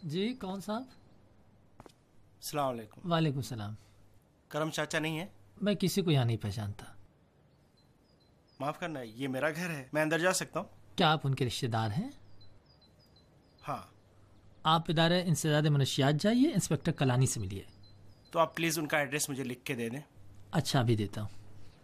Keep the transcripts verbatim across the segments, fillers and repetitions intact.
जी कौन साहब? अस्सलाम वालेकुम। वालेकुम सलाम। करम चाचा नहीं है? मैं किसी को यहाँ नहीं पहचानता। माफ़ करना, ये मेरा घर है, मैं अंदर जा सकता हूँ? क्या आप उनके रिश्तेदार हैं? हाँ। आप इदारे इंसदाद मनशियात जाइए, इंस्पेक्टर कलानी से मिलिए। तो आप प्लीज़ उनका एड्रेस मुझे लिख के दे दें। अच्छा, अभी देता हूँ।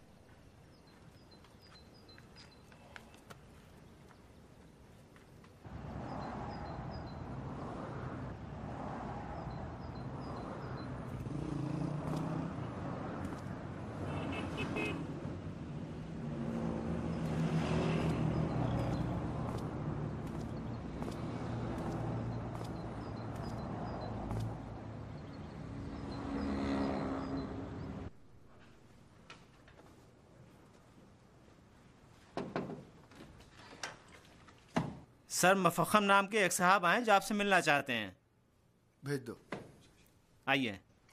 सर, मफखम नाम के एक साहब आए जो आपसे मिलना चाहते हैं। भेज दो। आइए।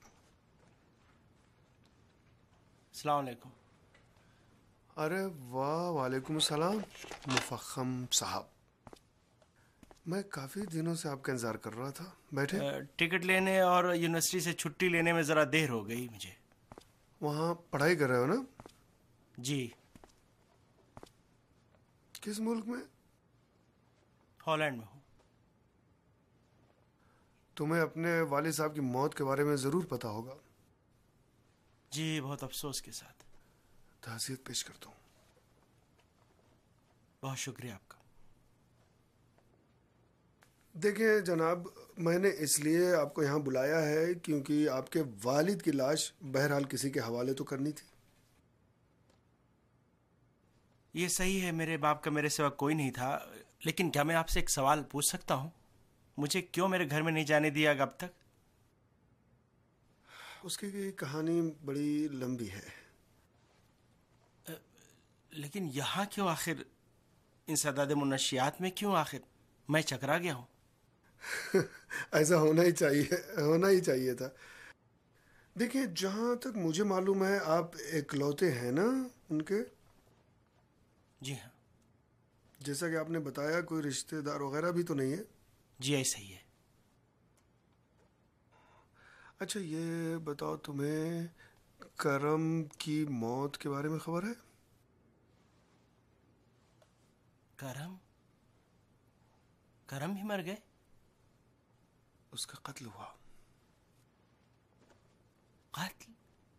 अस्सलाम वालेकुम। अरे वाह, वालेकुम सलाम। मुफख्खम साहब, मैं काफ़ी दिनों से आपका इंतज़ार कर रहा था। बैठे। अ, टिकट लेने और यूनिवर्सिटी से छुट्टी लेने में ज़रा देर हो गई मुझे। वहाँ पढ़ाई कर रहे हो ना? जी। किस मुल्क में? हॉलैंड में हूँ। तुम्हें अपने वालिद साहब की मौत के बारे में ज़रूर पता होगा। जी, बहुत अफसोस के साथ। ताज़ियत पेश करता हूँ। बहुत शुक्रिया आपका। देखिए जनाब, मैंने इसलिए आपको यहाँ बुलाया है क्योंकि आपके वालिद की लाश बहरहाल किसी के हवाले तो करनी थी। ये सही है, मेरे बाप का मेरे सिवा कोई नहीं था, लेकिन क्या मैं आपसे एक सवाल पूछ सकता हूँ? मुझे क्यों मेरे घर में नहीं जाने दिया अब तक? उसकी कहानी बड़ी लंबी है। लेकिन यहाँ क्यों आखिर? इंसदाद मुनशियात में क्यों आखिर? मैं चकरा गया हूँ। ऐसा होना ही चाहिए, होना ही चाहिए था। देखिए, जहाँ तक मुझे मालूम है आप इकलौते हैं ना उनके? जी हाँ। जैसा कि आपने बताया, कोई रिश्तेदार वगैरह भी तो नहीं है? जी ऐसा ही है। अच्छा, ये बताओ, तुम्हें करम की मौत के बारे में खबर है? करम? करम भी मर गए? उसका कत्ल हुआ। कत्ल?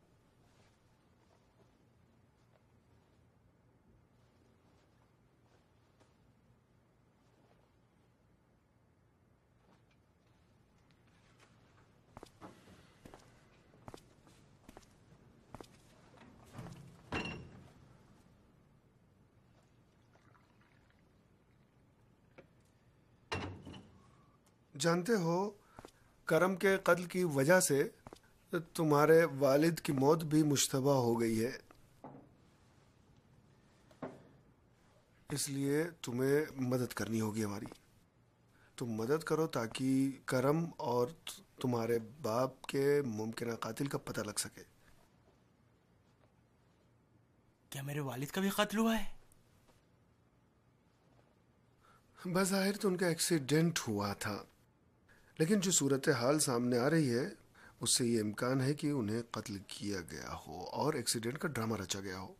जानते हो, करम के कत्ल की वजह से तुम्हारे वालिद की मौत भी मुश्तबा हो गई है। इसलिए तुम्हें मदद करनी होगी हमारी। तुम मदद करो ताकि करम और तुम्हारे बाप के मुमकिन कातिल का पता लग सके। क्या मेरे वालिद का भी कत्ल हुआ है? बज़ाहिर तो उनका एक्सीडेंट हुआ था, लेकिन जो सूरत हाल सामने आ रही है उससे ये इम्कान है कि उन्हें कत्ल किया गया हो और एक्सीडेंट का ड्रामा रचा गया हो।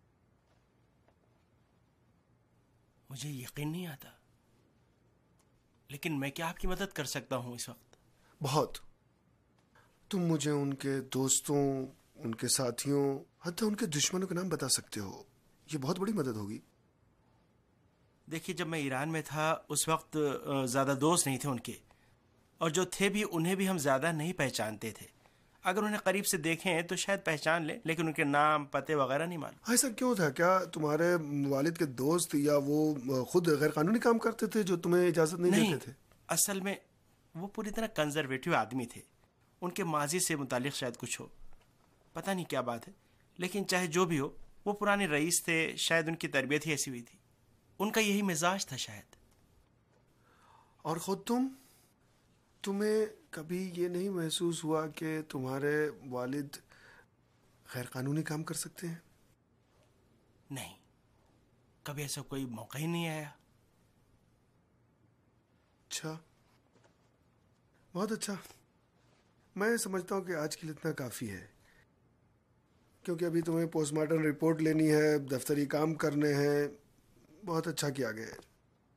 मुझे यकीन नहीं आता, लेकिन मैं क्या आपकी मदद कर सकता हूँ इस वक्त? बहुत। तुम मुझे उनके दोस्तों, उनके साथियों, हत्ता उनके दुश्मनों के नाम बता सकते हो। ये बहुत बड़ी मदद होगी। देखिए, जब मैं ईरान में था उस वक्त ज़्यादा दोस्त नहीं थे उनके, और जो थे भी उन्हें भी हम ज़्यादा नहीं पहचानते थे। अगर उन्हें करीब से देखें तो शायद पहचान लें, लेकिन उनके नाम पते वगैरह नहीं मालूम। ऐसा क्यों था? क्या तुम्हारे वालिद के दोस्त या वो खुद गैर कानूनी काम करते थे जो तुम्हें इजाज़त नहीं, नहीं, देते थे? असल में वो पूरी तरह कंजर्वेटिव आदमी थे। उनके माजी से मुतालिक शायद कुछ हो, पता नहीं क्या बात है, लेकिन चाहे जो भी हो, वो पुराने रईस थे, शायद उनकी तरबियत ही ऐसी हुई थी। उनका यही मिजाज था शायद। और खुद तुम तुम्हें कभी ये नहीं महसूस हुआ कि तुम्हारे वालिद गैर कानूनी काम कर सकते हैं? नहीं, कभी ऐसा कोई मौका ही नहीं आया। अच्छा, बहुत अच्छा। मैं समझता हूँ कि आज के लिए इतना काफ़ी है, क्योंकि अभी तुम्हें पोस्टमार्टम रिपोर्ट लेनी है, दफ्तरी काम करने हैं। बहुत अच्छा किया गया है।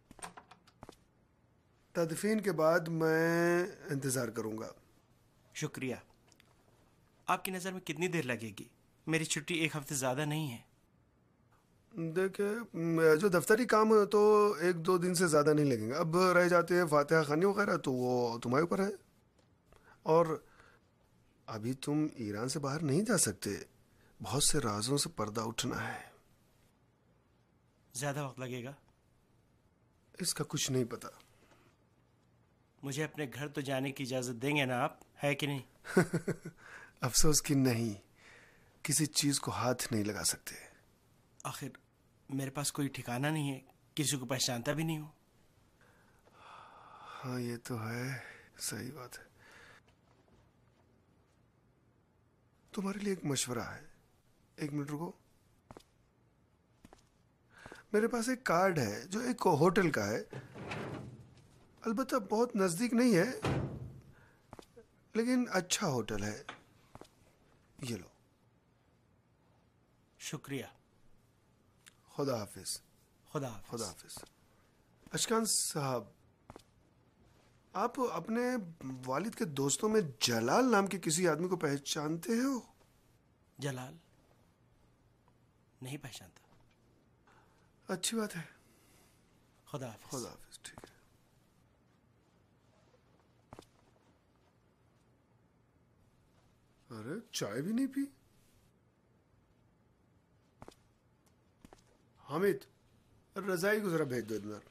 तदफीन के बाद मैं इंतज़ार करूँगा। शुक्रिया। आपकी नज़र में कितनी देर लगेगी? मेरी छुट्टी एक हफ्ते ज़्यादा नहीं है। देखिए, जो दफ्तरी काम है तो एक दो दिन से ज़्यादा नहीं लगेंगे। अब रह जाते हैं फातिहा खानी वगैरह, तो वो तुम्हारे ऊपर है। और अभी तुम ईरान से बाहर नहीं जा सकते, बहुत से राजों से पर्दा उठना है। ज़्यादा वक्त लगेगा? इसका कुछ नहीं पता। मुझे अपने घर तो जाने की इजाज़त देंगे ना आप, है कि नहीं? अफसोस कि नहीं, किसी चीज़ को हाथ नहीं लगा सकते। आखिर मेरे पास कोई ठिकाना नहीं है, किसी को पहचानता भी नहीं हूँ। हाँ ये तो है, सही बात है। तुम्हारे लिए एक मशवरा है। एक मिनट रुको। मेरे पास एक कार्ड है जो एक होटल का है, अलबत्ता बहुत नज़दीक नहीं है, लेकिन अच्छा होटल है। ये लो। शुक्रिया। खुदा हाफिज। खुदा हाफिज। खुदा हाफिज। अशकान साहब, आप अपने वालिद के दोस्तों में जलाल नाम के किसी आदमी को पहचानते हो? जलाल? नहीं पहचानता। अच्छी बात है। खुदा हाफिज। खुदा हाफिज। ठीक है। अरे चाय भी नहीं पी? हामिद, रजाई को जरा भेज दो इधर।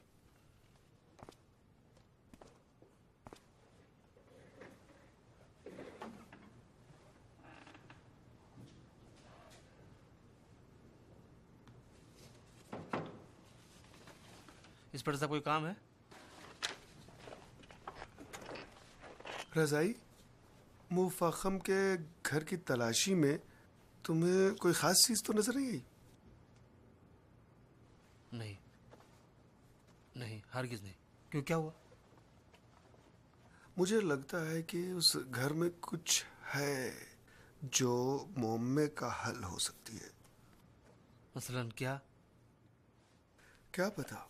इस पर कोई काम है? रजाई, मुफखम के घर की तलाशी में तुम्हें कोई खास चीज तो नजर नहीं आई? नहीं नहीं, हरगिज नहीं। क्यों, क्या हुआ? मुझे लगता है कि उस घर में कुछ है जो मोहम्मे का हल हो सकती है। मसलन क्या? क्या पता,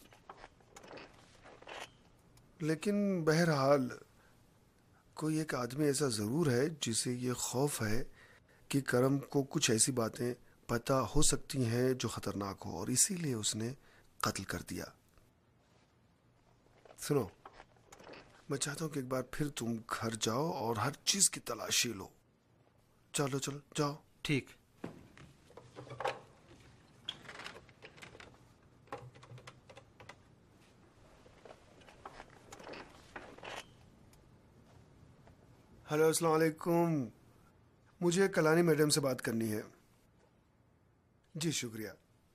लेकिन बहरहाल कोई एक आदमी ऐसा जरूर है जिसे ये खौफ है कि करम को कुछ ऐसी बातें पता हो सकती हैं जो खतरनाक हो, और इसीलिए उसने कत्ल कर दिया। सुनो, मैं चाहता हूं कि एक बार फिर तुम घर जाओ और हर चीज की तलाशी लो। चलो चलो जाओ। ठीक। हेलो, अस्सलाम वालेकुम। मुझे कलानी मैडम से बात करनी है। जी शुक्रिया।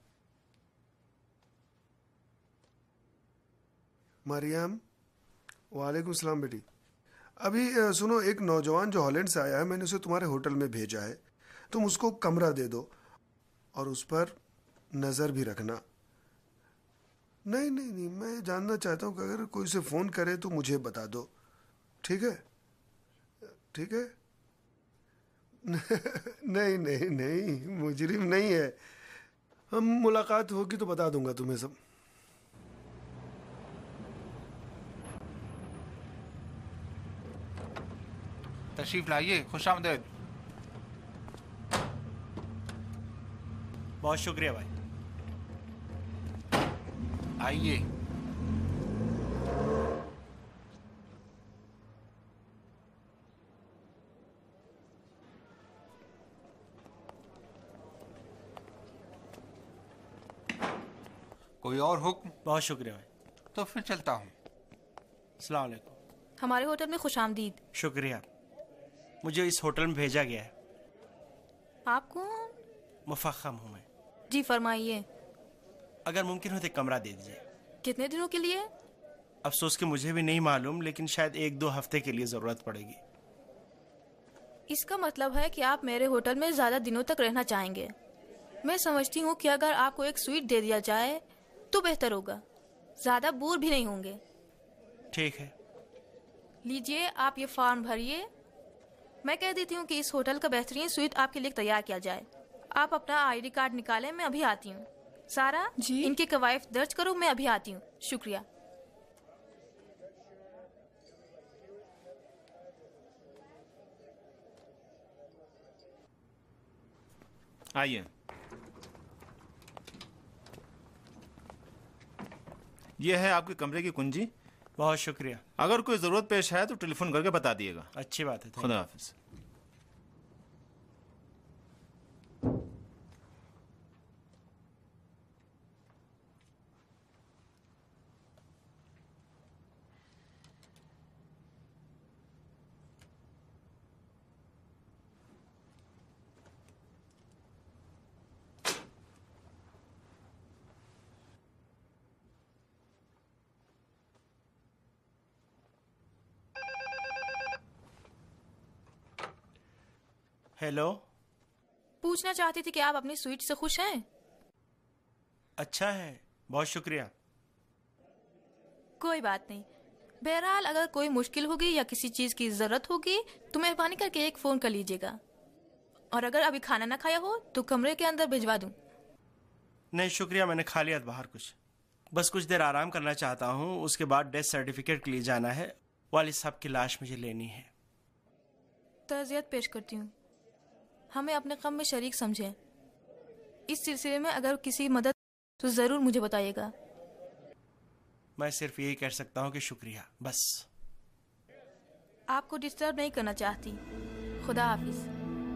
मरियम, वालेकुम सलाम बेटी। अभी अ, सुनो, एक नौजवान जो हॉलैंड से आया है, मैंने उसे तुम्हारे होटल में भेजा है। तुम उसको कमरा दे दो और उस पर नज़र भी रखना। नहीं नहीं नहीं, मैं जानना चाहता हूँ कि अगर कोई उसे फ़ोन करे तो मुझे बता दो। ठीक है? ठीक है। नहीं नहीं नहीं, मुजरिम नहीं है। हम मुलाकात होगी तो बता दूंगा तुम्हें सब। तशरीफ लाइए, खुश आमदेद। बहुत शुक्रिया भाई। आइए। कोई और हुक्म? बहुत शुक्रिया भाई। तो फिर चलता हूँ। अस्सलाम वालेकुम। हमारे होटल में खुशामदीद। शुक्रिया। मुझे इस होटल में भेजा गया है। आप कौन? मुफख्खम हूँ मैं। जी फरमाइए। अगर मुमकिन हो तो कमरा दे दीजिए। कितने दिनों के लिए? अफसोस कि मुझे भी नहीं मालूम, लेकिन शायद एक दो हफ्ते के लिए ज़रूरत पड़ेगी। इसका मतलब है कि आप मेरे होटल में ज़्यादा दिनों तक रहना चाहेंगे। मैं समझती हूँ कि अगर आपको एक स्वीट दे दिया जाए तो बेहतर होगा, ज़्यादा बोर भी नहीं होंगे। ठीक है, लीजिए, आप ये फॉर्म भरिए। मैं कह देती हूँ कि इस होटल का बेहतरीन स्वीट आपके लिए तैयार किया जाए। आप अपना आईडी कार्ड निकालें, मैं अभी आती हूँ। सारा जी? इनकी कवायद दर्ज करो, मैं अभी आती हूँ। शुक्रिया। आइए। यह है आपके कमरे की कुंजी। बहुत शुक्रिया। अगर कोई जरूरत पेश है तो टेलीफोन करके बता दिएगा। अच्छी बात है। खुदा हाफिज। हेलो। पूछना चाहती थी कि आप अपनी स्वीट से खुश हैं? अच्छा है, बहुत शुक्रिया। कोई बात नहीं। बहरहाल अगर कोई मुश्किल होगी या किसी चीज की जरूरत होगी तो मेहरबानी करके एक फोन कर लीजिएगा। और अगर अभी खाना ना खाया हो तो कमरे के अंदर भिजवा दूं। नहीं शुक्रिया, मैंने खा लिया बाहर कुछ। बस कुछ देर आराम करना चाहता हूँ, उसके बाद डेथ सर्टिफिकेट के लिए जाना है। वालिद साहब की लाश मुझे लेनी है। तज़ियत पेश करती हूँ, हमें अपने गम में शरीक समझें। इस सिलसिले में अगर किसी मदद तो जरूर मुझे बताइएगा। मैं सिर्फ यही कह सकता हूँ कि शुक्रिया, बस। आपको डिस्टर्ब नहीं करना चाहती। खुदा हाफिज।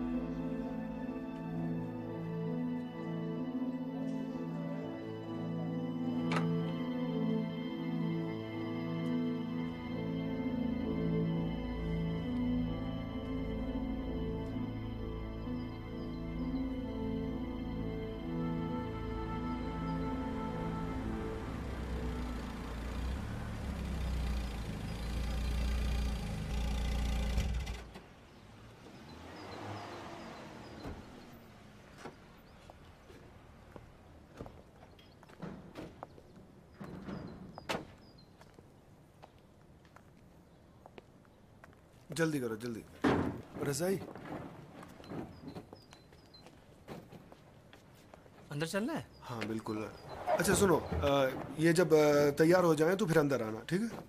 जल्दी करो, जल्दी। रजाई अंदर चलना है? हाँ बिल्कुल। अच्छा सुनो, आ, ये जब आ, तैयार हो जाए तो फिर अंदर आना, ठीक है?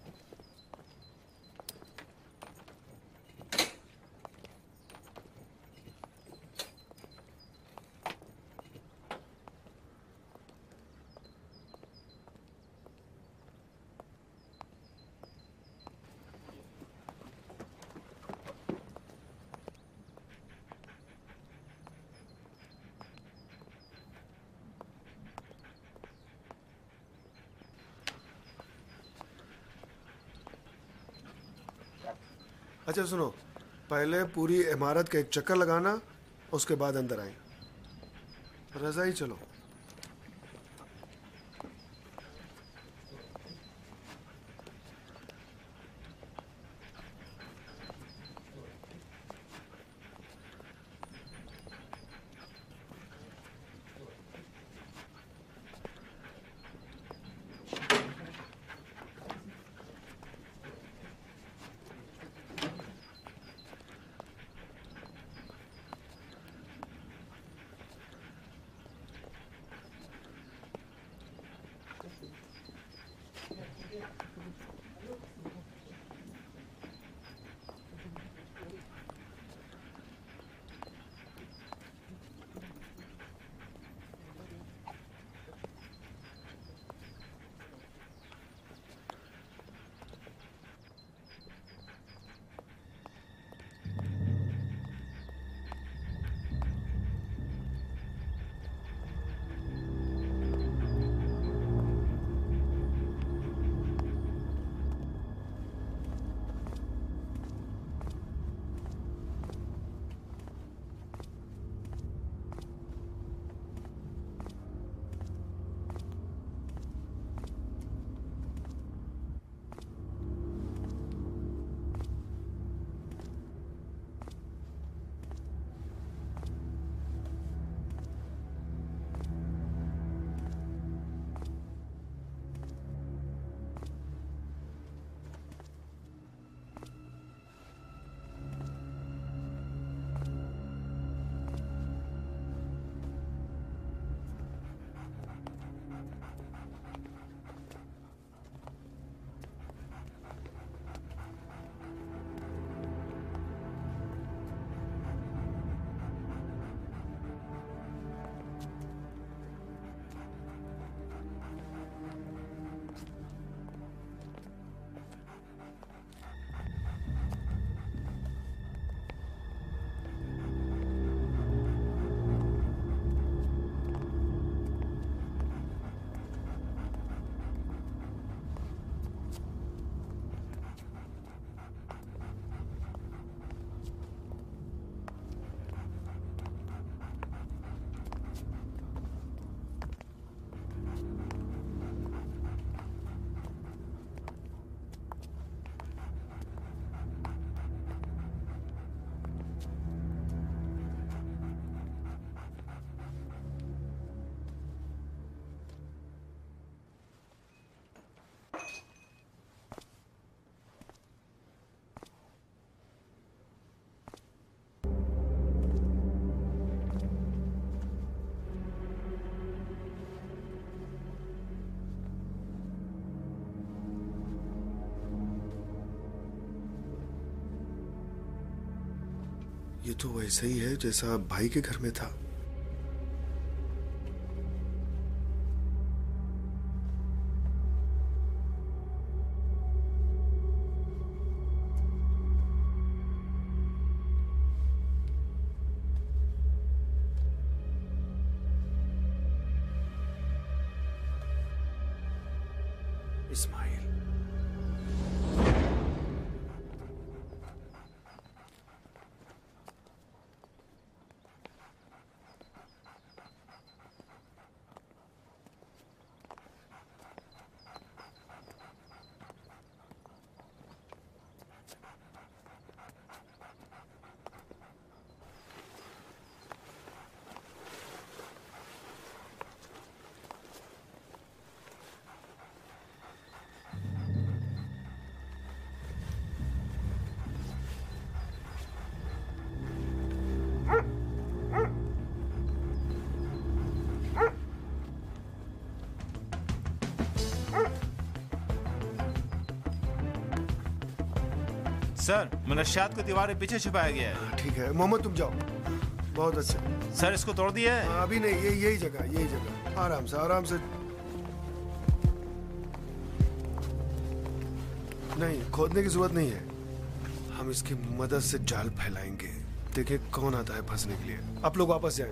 अच्छा सुनो, पहले पूरी इमारत का एक चक्कर लगाना, उसके बाद अंदर आए। रजाई चलो। ये तो वैसा ही है जैसा भाई के घर में था। इस्माइल, सर, मनशियात को दीवार के पीछे छुपाया गया है। ठीक है मोहम्मद, तुम जाओ। बहुत अच्छा सर, इसको तोड़ दिया है? हाँ, अभी नहीं, ये यही जगह यही जगह आराम से आराम से। नहीं, खोदने की जरूरत नहीं है। हम इसकी मदद से जाल फैलाएंगे। देखिए कौन आता है फंसने के लिए। आप लोग वापस जाएं।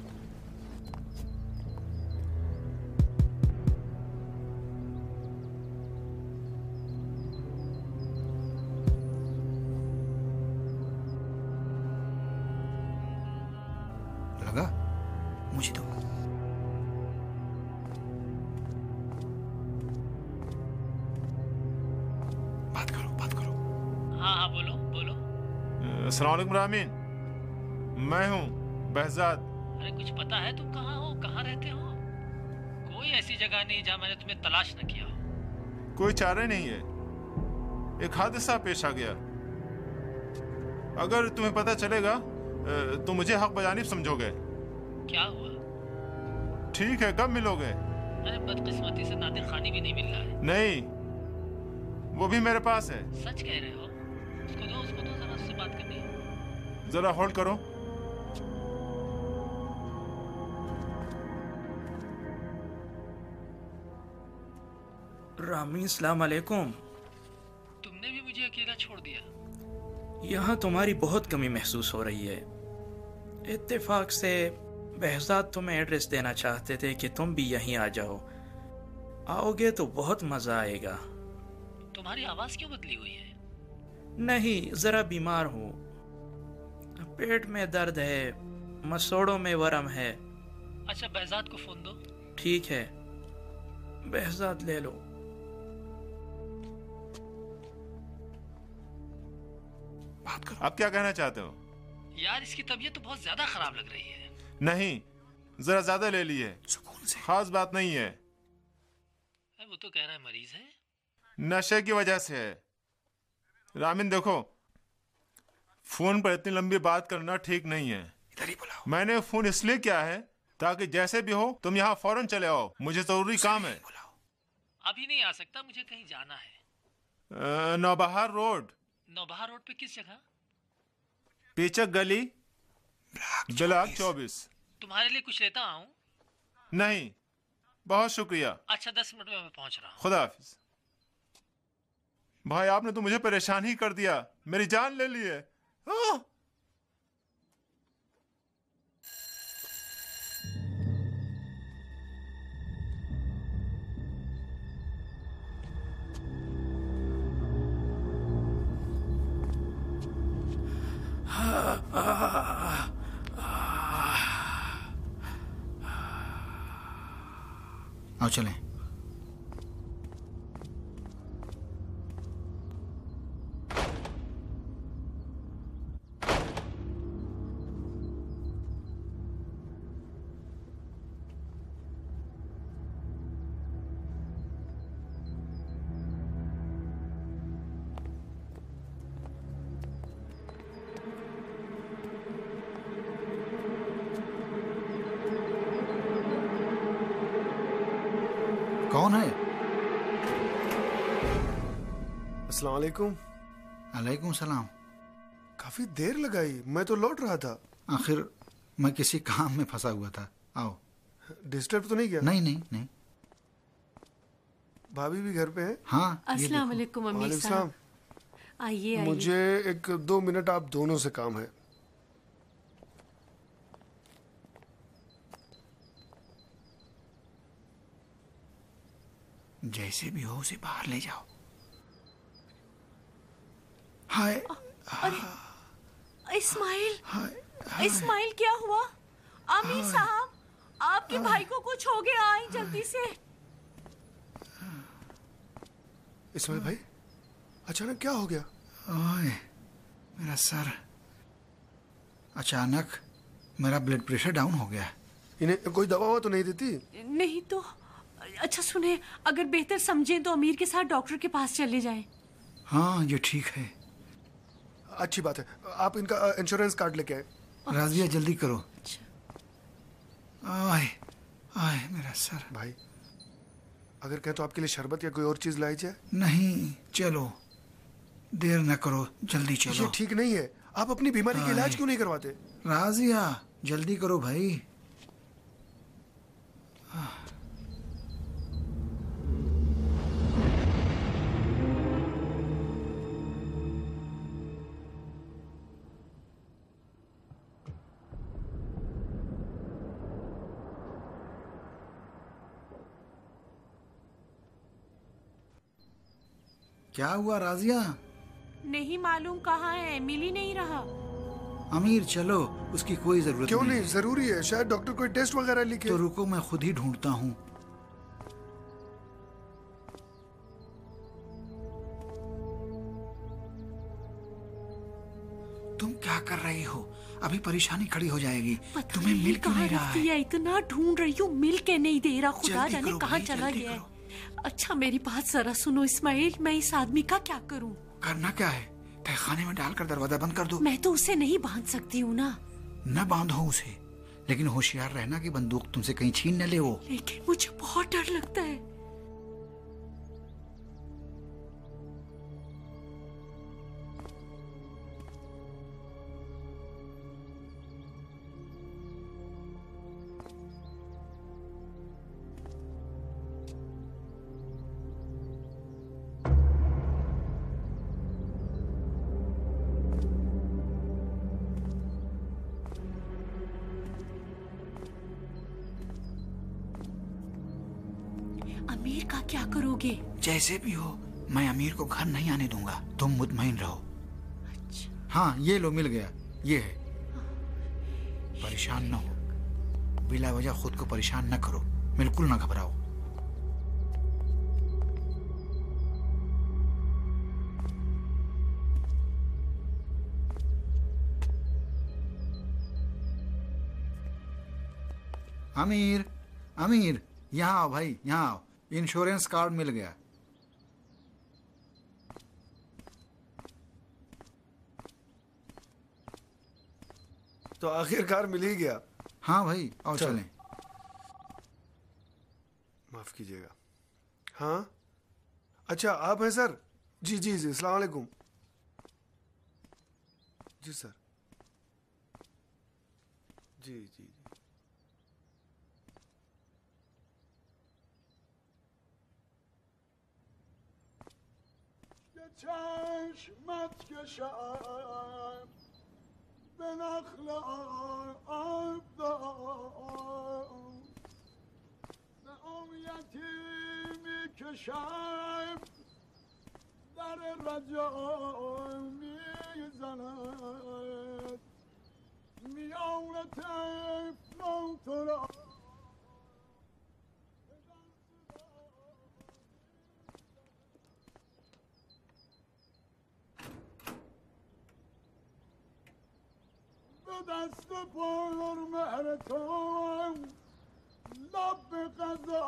लगा? मुझे तो बात करो बात करो। हाँ हाँ बोलो बोलो। अस्सलाम वालेकुम रामीन, मैं हूँ बहजाद। अरे कुछ पता है तुम कहाँ हो, कहाँ रहते हो? कोई ऐसी जगह नहीं जहाँ मैंने तुम्हें तलाश न किया हो। कोई चारा नहीं है, एक हादसा पेश आ गया। अगर तुम्हें पता चलेगा तो मुझे हक बजानिब समझोगे। क्या हुआ? ठीक है, कब मिलोगे? अरे बदकिस्मती से नादिर खानी भी नहीं मिल रहा है। नहीं, वो भी मेरे पास है। सच कह रहे हो? उसको दो उसको दो, जरा उससे बात करनी है। जरा होल्ड करो। रामीन, अस्सलाम वालेकुम। तुमने भी मुझे अकेला छोड़ दिया। यहाँ तुम्हारी बहुत कमी महसूस हो रही है। इत्तेफाक से बहजाद तुम्हें एड्रेस देना चाहते थे कि तुम भी यहीं आ जाओ। आओगे तो बहुत मजा आएगा। तुम्हारी आवाज क्यों बदली हुई है? नहीं, जरा बीमार हूँ। पेट में दर्द है, मसोड़ों में वरम है। अच्छा, बहजाद को फोन दो। ठीक है, बहजाद ले लो। बात करो। आप क्या कहना चाहते हो? यार, इसकी तबीयत तो बहुत ज्यादा खराब लग रही है। नहीं, जरा ज्यादा ले ली है। सुकून से। खास बात नहीं है। वो तो कह रहा है मरीज है। नशे की वजह से है। रामीन देखो, फोन पर इतनी लंबी बात करना ठीक नहीं है। इधर ही बुलाओ। मैंने फोन इसलिए किया है ताकि जैसे भी हो तुम यहाँ फौरन चले आओ। मुझे जरूरी काम है। बुलाओ। अभी नहीं आ सकता, मुझे कहीं जाना है। अ, नौबहार रोड। नौबहार रोड पे किस जगह? पीचक गली, ब्लॉक चौबीस। तुम्हारे लिए कुछ लेता आऊं? नहीं, बहुत शुक्रिया। अच्छा, दस मिनट में मैं पहुंच रहा हूँ। खुदा हाफिज। भाई, आपने तो मुझे परेशान ही कर दिया, मेरी जान ले ली है। आह! आओ चलें। कौन है? अस्सलाम वालेकुम। अलैकुम सलाम। काफी देर लगाई, मैं तो लौट रहा था। आखिर मैं किसी काम में फंसा हुआ था। आओ। डिस्टर्ब तो नहीं किया? नहीं नहीं नहीं। भाभी भी घर पे है? हाँ। अस्सलाम वालेकुम अमीर साहब। आइए आइए। मुझे एक दो मिनट आप दोनों से काम है। जैसे भी हो उसे बाहर ले जाओ। हाय। अरे इस्माइल, इस्माइल क्या हुआ? आमिर साहब, आपके भाई को कुछ हो गया, आए जल्दी से। इस्माइल भाई, अचानक क्या हो गया? ओए, मेरा सर। अचानक मेरा ब्लड प्रेशर डाउन हो गया। इन्हें कोई दवा ववा तो नहीं देती? नहीं तो। अच्छा सुने, अगर बेहतर समझें तो अमीर के साथ डॉक्टर के पास चले जाएं। हाँ ये ठीक है। अच्छी बात है, आप इनका इंश्योरेंस कार्ड लेके आए। राजिया जल्दी करो। आए आए मेरा सर। भाई अगर कहें तो आपके लिए शरबत या कोई और चीज लाई जाए? नहीं, चलो देर न करो, जल्दी चलो। ये ठीक नहीं है, आप अपनी बीमारी का इलाज क्यों नहीं करवाते? राजिया जल्दी करो भाई। क्या हुआ राजिया? नहीं मालूम कहाँ है, मिल ही नहीं रहा। अमीर चलो, उसकी कोई जरूरत क्यों नहीं। नहीं, जरूरी है, शायद डॉक्टर कोई टेस्ट वगैरह लिखे। तो रुको मैं खुद ही ढूंढता हूँ। तुम क्या कर रही हो? अभी परेशानी खड़ी हो जाएगी। तुम्हें मिल क्यों नहीं रहा है? इतना ढूंढ रही हूँ, मिल के नहीं दे रहा। खुदा जाने कहाँ चला गया है। करो। अच्छा मेरी बात जरा सुनो इस्माइल, मैं इस आदमी का क्या करूं? करना क्या है? तहखाने में डालकर दरवाजा बंद कर दो। मैं तो उसे नहीं बांध सकती हूँ ना। न बांधो उसे, लेकिन होशियार रहना कि बंदूक तुमसे कहीं छीन न ले वो। लेकिन मुझे बहुत डर लगता है। अमीर का क्या करोगे? जैसे भी हो, मैं अमीर को घर नहीं आने दूंगा। तुम मुतमईन रहो। अच्छा। हाँ ये लो, मिल गया। ये है। परेशान न हो, बिला वजह खुद को परेशान न करो, बिल्कुल न घबराओ। अमीर, अमीर यहाँ आओ भाई, यहाँ आओ। इंश्योरेंस कार्ड मिल गया। तो आखिरकार मिल ही गया। हाँ भाई, आओ चलें। माफ कीजिएगा। हाँ अच्छा, आप हैं सर? जी जी जी, अस्सलाम वालेकुम। जी सर। जी जी जी। چشمت کشم به نخل آب دار، به آن یتیمی کشم در رجا میزند، میان طفلان تو را دست پر مهر تو لب به قضا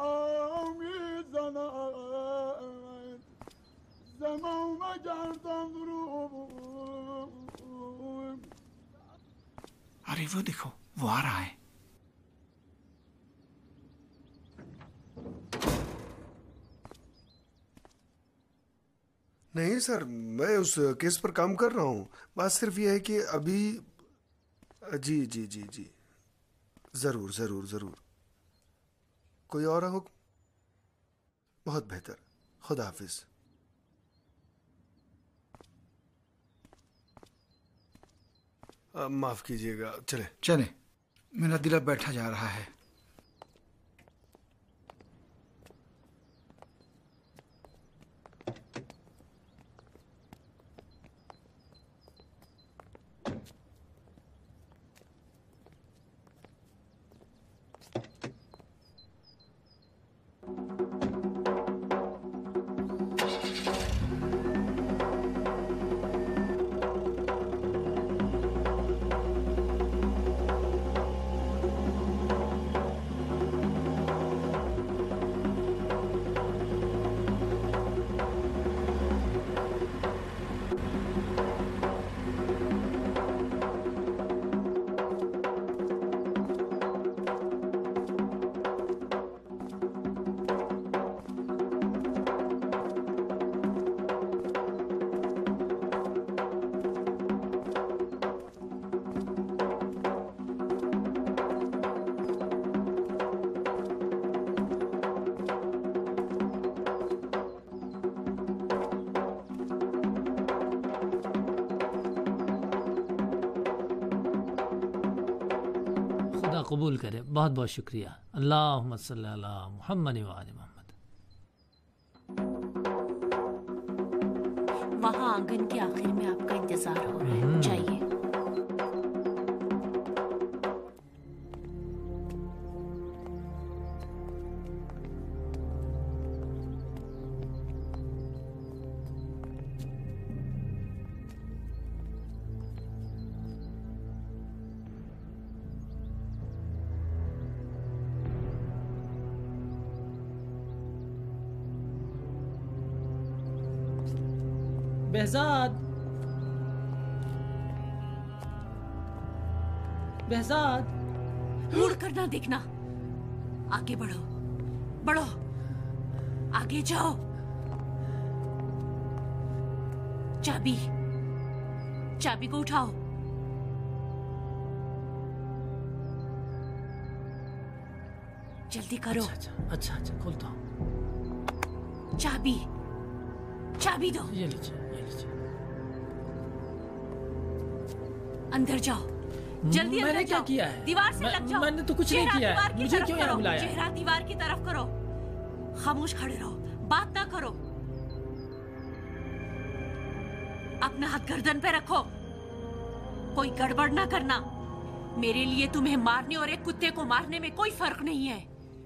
میزند، زمان گردان رو. अरे वो देखो, वो आ रहा है। नहीं सर, मैं उस केस पर काम कर रहा हूँ। बात सिर्फ ये है कि अभी जी जी जी जी जरूर जरूर जरूर। कोई और हुक्म? बहुत बेहतर, खुदा हाफिज। माफ कीजिएगा, चले चले, मेरा दिल अब बैठा जा रहा है। खुदा कबूल करे, बहुत बहुत शुक्रिया। अल्लाहुम्मा सल्ली अला मुहम्मद व आले मोहम्मद। वहाँ आंगन के आखिर में आपका इंतजार हो रहा है, चाहिए। बेहजाद, बेहजाद, मुड़ कर ना देखना, आगे बढ़ो, बढ़ो, आगे जाओ। चाबी, चाबी को उठाओ। जल्दी करो। अच्छा अच्छा अच्छा, खोलता हूँ। चाबी, चाबी दो। ये लीजिए, ये लीजिए। अंदर जाओ, जल्दी मैंने अंदर क्या जाओ। किया है? दीवार से मैं- लग जाओ। मैंने तो कुछ नहीं चेहरा किया है। दीवार की मुझे तरफ क्यों करो। यहाँ बुलाया है? चेहरा दीवार की तरफ करो। खामोश खड़े रहो, बात ना करो। अपना हाथ गर्दन पे रखो, कोई गड़बड़ ना करना। मेरे लिए तुम्हें मारने और एक कुत्ते को मारने में कोई फर्क नहीं है।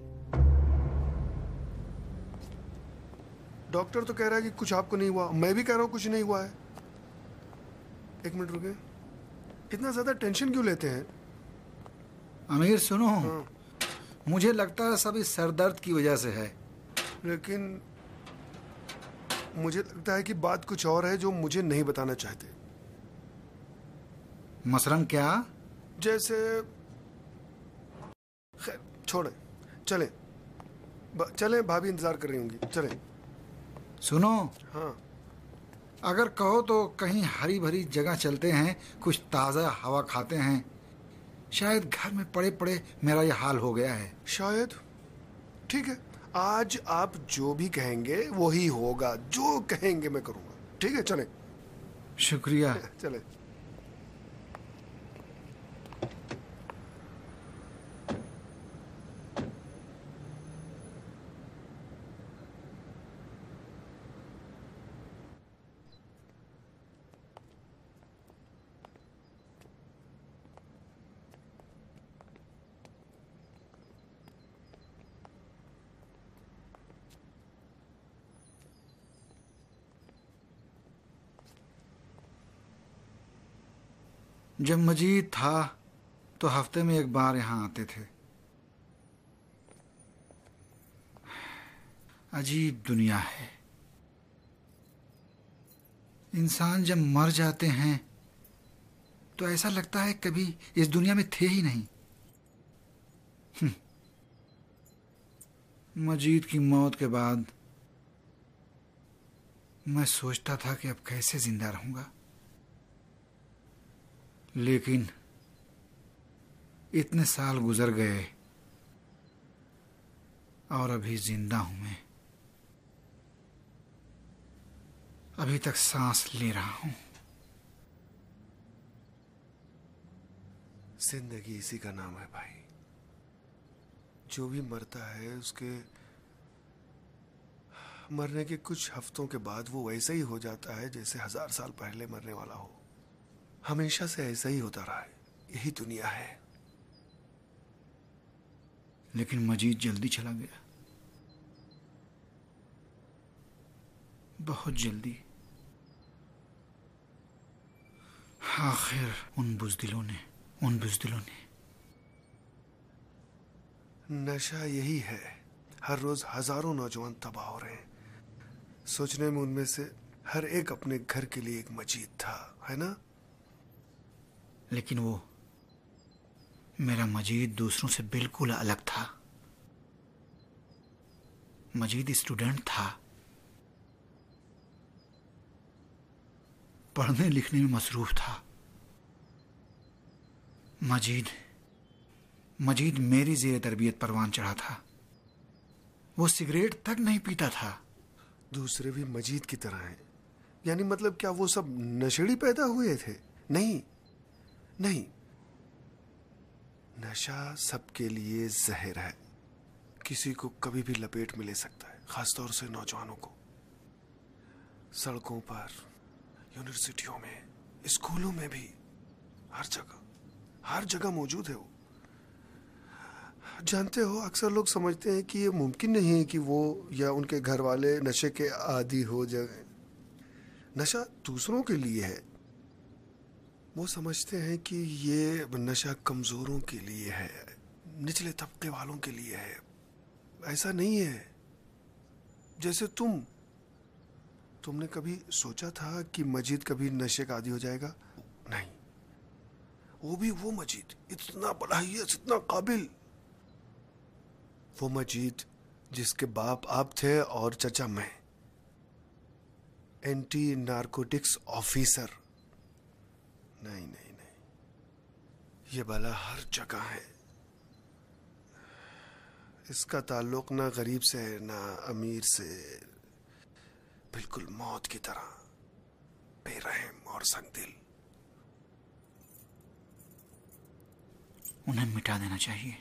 डॉक्टर तो कह रहा है कि कुछ आपको नहीं हुआ, मैं भी कह रहा हूँ कुछ नहीं हुआ है। एक मिनट रुके, इतना ज्यादा टेंशन क्यों लेते हैं? अमीर सुनो, मुझे लगता है सब इस सरदर्द की वजह से है। लेकिन मुझे लगता है कि बात कुछ और है जो मुझे नहीं बताना चाहते। मसलन क्या? जैसे खैर छोड़ें, चलें ब- चलें, भाभी इंतजार कर रही होंगी, चलें। सुनो, हाँ अगर कहो तो कहीं हरी भरी जगह चलते हैं, कुछ ताज़ा हवा खाते हैं। शायद घर में पड़े पड़े मेरा ये हाल हो गया है। शायद, ठीक है, आज आप जो भी कहेंगे वही होगा। जो कहेंगे मैं करूंगा। ठीक है, चलें। शुक्रिया। चलें। जब मजीद था तो हफ्ते में एक बार यहाँ आते थे। अजीब दुनिया है। इंसान जब मर जाते हैं तो ऐसा लगता है कभी इस दुनिया में थे ही नहीं। मजीद की मौत के बाद मैं सोचता था कि अब कैसे जिंदा रहूंगा, लेकिन इतने साल गुजर गए और अभी जिंदा हूं मैं। अभी तक सांस ले रहा हूं। जिंदगी इसी का नाम है भाई। जो भी मरता है उसके मरने के कुछ हफ्तों के बाद वो वैसा ही हो जाता है जैसे हजार साल पहले मरने वाला हो। हमेशा से ऐसा ही होता रहा है। यही दुनिया है। लेकिन मजीद जल्दी चला गया, बहुत जल्दी। आखिर उन बुज़दिलों ने उन बुज़दिलों ने नशा यही है। हर रोज हजारों नौजवान तबाह हो रहे हैं। सोचने में उनमें से हर एक अपने घर के लिए एक मजीद था, है ना? लेकिन वो मेरा मजीद दूसरों से बिल्कुल अलग था। मजीद स्टूडेंट था, पढ़ने लिखने में मसरूफ था। मजीद मजीद मेरी जेर तरबियत परवान चढ़ा था। वो सिगरेट तक नहीं पीता था। दूसरे भी मजीद की तरह हैं। यानी मतलब क्या वो सब नशेड़ी पैदा हुए थे? नहीं नहीं, नशा सबके लिए जहर है। किसी को कभी भी लपेट में ले सकता है, खासतौर से नौजवानों को। सड़कों पर, यूनिवर्सिटियों में, स्कूलों में भी, हर जगह हर जगह मौजूद है वो। जानते हो, अक्सर लोग समझते हैं कि ये मुमकिन नहीं है कि वो या उनके घर वाले नशे के आदी हो जाए। नशा दूसरों के लिए है। वो समझते हैं कि ये नशा कमजोरों के लिए है, निचले तबके वालों के लिए है। ऐसा नहीं है। जैसे तुम तुमने कभी सोचा था कि मजीद कभी नशे का आदी हो जाएगा? नहीं। वो भी वो मजीद, इतना बड़ा ही, इतना काबिल। वो मजीद जिसके बाप आप थे और चचा मैं, एंटी नारकोटिक्स ऑफिसर। नहीं नहीं नहीं, ये बला हर जगह है। इसका ताल्लुक ना गरीब से है ना अमीर से। बिल्कुल मौत की तरह बेरहम और संगदिल। उन्हें मिटा देना चाहिए।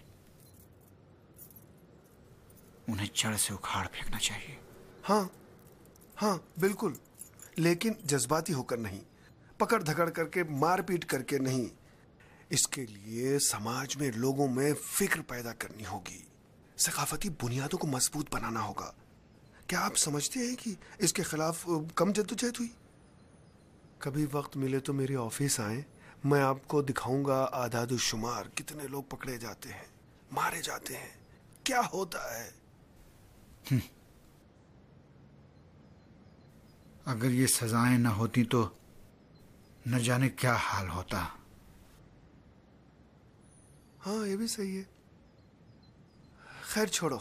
उन्हें जड़ से उखाड़ फेंकना चाहिए। हाँ हाँ बिल्कुल, लेकिन जज्बाती होकर नहीं, पकड़ धकड़ करके, मारपीट करके नहीं। इसके लिए समाज में लोगों में फिक्र पैदा करनी होगी। सकाफती बुनियादों को मजबूत बनाना होगा। क्या आप समझते हैं कि इसके खिलाफ कम जद्दोजहद हुई? कभी वक्त मिले तो मेरे ऑफिस आए, मैं आपको दिखाऊंगा आदाद शुमार। कितने लोग पकड़े जाते हैं, मारे जाते हैं, क्या होता है। अगर ये सजाएं ना होती तो न जाने क्या हाल होता। हाँ, ये भी सही है। खैर छोड़ो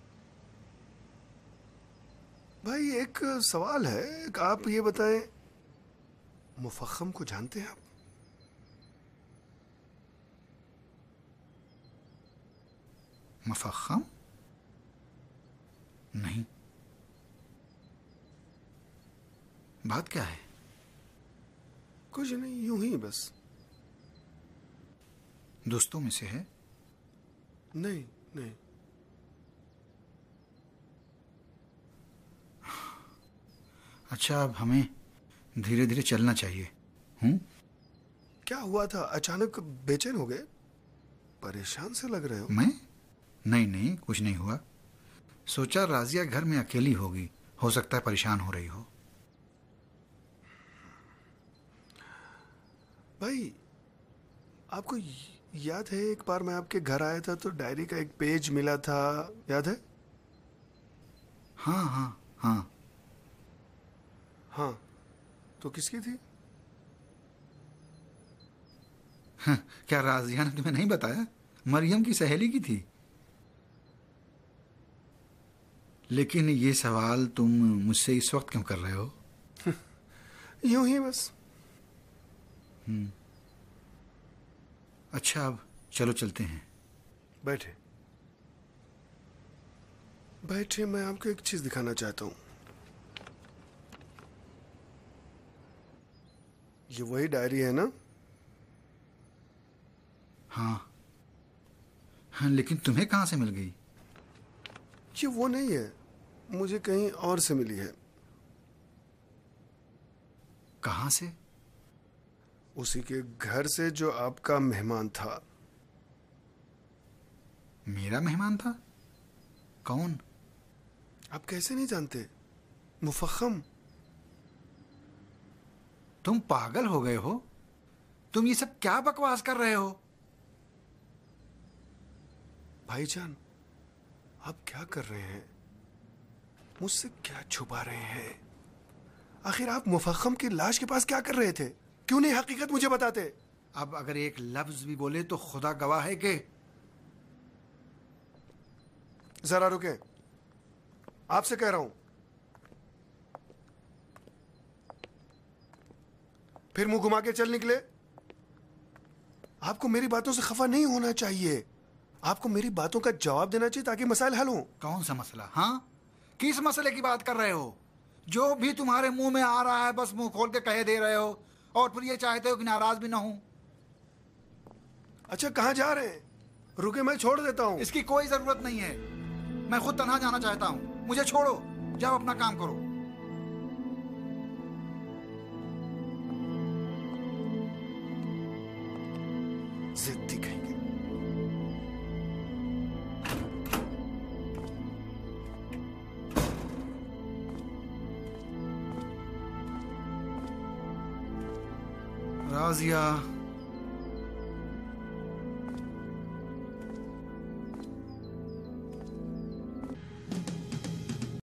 भाई, एक सवाल है। आप ये बताएं, मुफख्खम को जानते हैं आप? मुफख्खम? नहीं। बात क्या है? कुछ नहीं, यूं ही बस। दोस्तों में से है? नहीं नहीं। अच्छा, अब हमें धीरे धीरे चलना चाहिए। हूं? क्या हुआ था? अचानक बेचैन हो गए? परेशान से लग रहे हो। मैं? नहीं नहीं, कुछ नहीं हुआ। सोचा राजिया घर में अकेली होगी, हो सकता है परेशान हो रही हो। भाई, आपको याद है एक बार मैं आपके घर आया था तो डायरी का एक पेज मिला था, याद है? हाँ हाँ हाँ हाँ। तो किसकी थी? हाँ, क्या राजिया ने तुम्हें नहीं बताया? मरियम की सहेली की थी। लेकिन ये सवाल तुम मुझसे इस वक्त क्यों कर रहे हो? यूं ही बस। हम्म अच्छा, अब चलो चलते हैं। बैठे बैठे, मैं आपको एक चीज दिखाना चाहता हूं। ये वही डायरी है ना? हाँ हाँ, लेकिन तुम्हें कहाँ से मिल गई? ये वो नहीं है, मुझे कहीं और से मिली है। कहाँ से? उसी के घर से जो आपका मेहमान था। मेरा मेहमान था? कौन? आप कैसे नहीं जानते? मुफख्खम। तुम पागल हो गए हो? तुम ये सब क्या बकवास कर रहे हो? भाईजान, आप क्या कर रहे हैं? मुझसे क्या छुपा रहे हैं? आखिर आप मुफख्खम की लाश के पास क्या कर रहे थे? क्यों नहीं हकीकत मुझे बताते? अब अगर एक लफ्ज भी बोले तो खुदा गवाह है कि। जरा रुके, आपसे कह रहा हूं। फिर मुंह घुमा के चल निकले। आपको मेरी बातों से खफा नहीं होना चाहिए। आपको मेरी बातों का जवाब देना चाहिए ताकि मसाइल हल हों। कौन सा मसला? हाँ, किस मसले की बात कर रहे हो? जो भी तुम्हारे मुंह में आ रहा है बस मुंह खोल के कह दे रहे हो, और फिर ये चाहते हो कि नाराज भी ना हूं। अच्छा, कहां जा रहे हैं? रुके, मैं छोड़ देता हूं। इसकी कोई जरूरत नहीं है, मैं खुद तन्हा जाना चाहता हूं। मुझे छोड़ो, जाओ अपना काम करो। जिद्दी कहेंगे। राजिया,